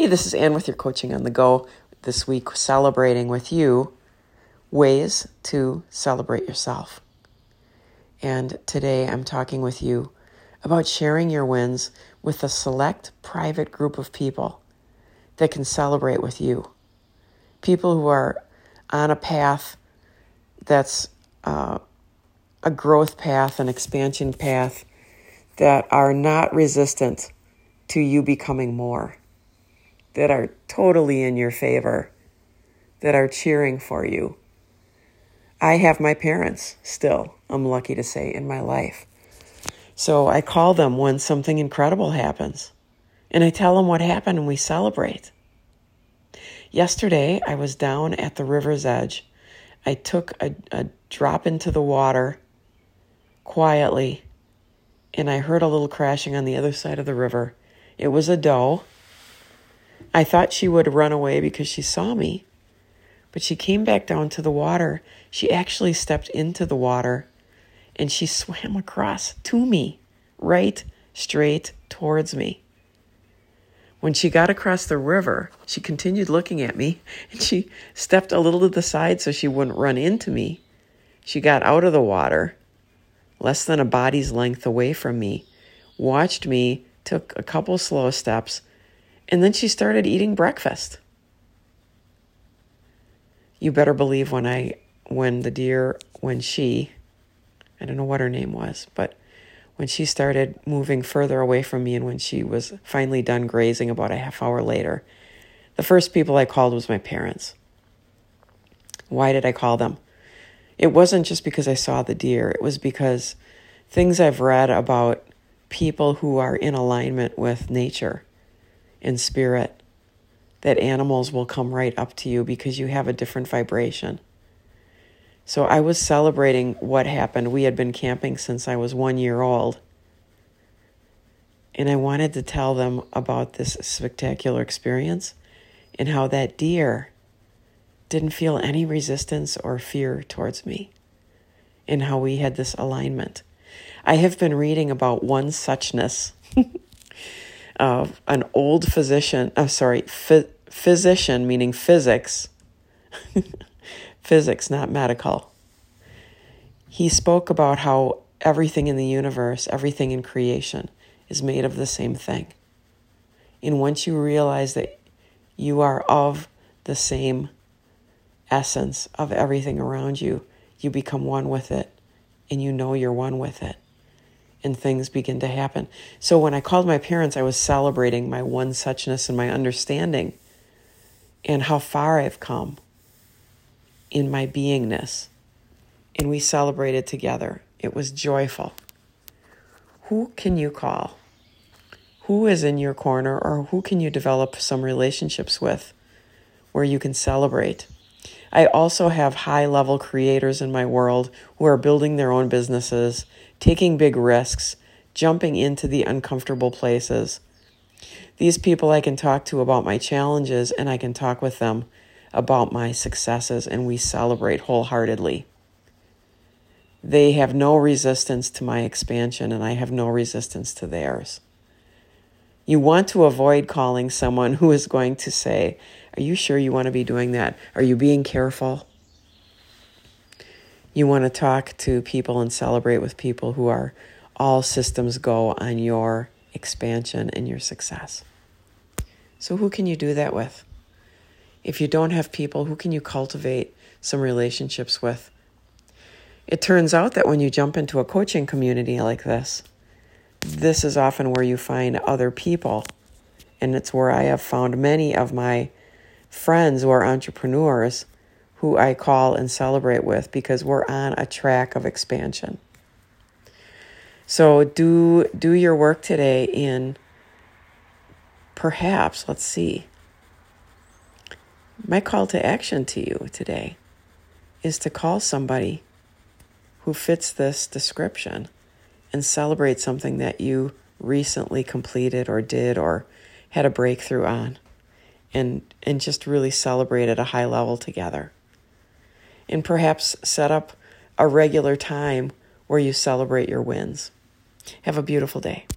Hey, this is Ann with your Coaching on the Go. This week, celebrating with you ways to celebrate yourself. And today I'm talking with you about sharing your wins with a select private group of people that can celebrate with you. People who are on a path that's a growth path, an expansion path, that are not resistant to you becoming more, that are totally in your favor, that are cheering for you. I have my parents still, I'm lucky to say, in my life. So I call them when something incredible happens. And I tell them what happened and we celebrate. Yesterday, I was down at the river's edge. I took a drop into the water quietly, and I heard a little crashing on the other side of the river. It was a doe. I thought she would run away because she saw me, but she came back down to the water. She actually stepped into the water, and she swam across to me, right straight towards me. When she got across the river, she continued looking at me, and she stepped a little to the side so she wouldn't run into me. She got out of the water, less than a body's length away from me, watched me, took a couple slow steps, and then she started eating breakfast. You better believe when she, I don't know what her name was, but when she started moving further away from me and when she was finally done grazing about a half hour later, the first people I called was my parents. Why did I call them? It wasn't just because I saw the deer. It was because things I've read about people who are in alignment with nature and spirit, that animals will come right up to you because you have a different vibration. So I was celebrating what happened. We had been camping since I was 1 year old. And I wanted to tell them about this spectacular experience and how that deer didn't feel any resistance or fear towards me, and how we had this alignment. I have been reading about one suchness of an old physician, physician meaning physics, physics, not medical. He spoke about how everything in the universe, everything in creation is made of the same thing. And once you realize that you are of the same essence of everything around you, you become one with it, and you know you're one with it. And things begin to happen. So when I called my parents, I was celebrating my one suchness and my understanding and how far I've come in my beingness. And we celebrated together. It was joyful. Who can you call? Who is in your corner, or who can you develop some relationships with where you can celebrate? I also have high-level creators in my world who are building their own businesses, taking big risks, jumping into the uncomfortable places. These people I can talk to about my challenges, and I can talk with them about my successes, and we celebrate wholeheartedly. They have no resistance to my expansion, and I have no resistance to theirs. You want to avoid calling someone who is going to say, "Are you sure you want to be doing that? Are you being careful?" You want to talk to people and celebrate with people who are all systems go on your expansion and your success. So who can you do that with? If you don't have people, who can you cultivate some relationships with? It turns out that when you jump into a coaching community like this is often where you find other people. And it's where I have found many of my friends who are entrepreneurs who I call and celebrate with because we're on a track of expansion. So do your work today in perhaps, let's see. My call to action to you today is to call somebody who fits this description and celebrate something that you recently completed or did or had a breakthrough on, and just really celebrate at a high level together. And perhaps set up a regular time where you celebrate your wins. Have a beautiful day.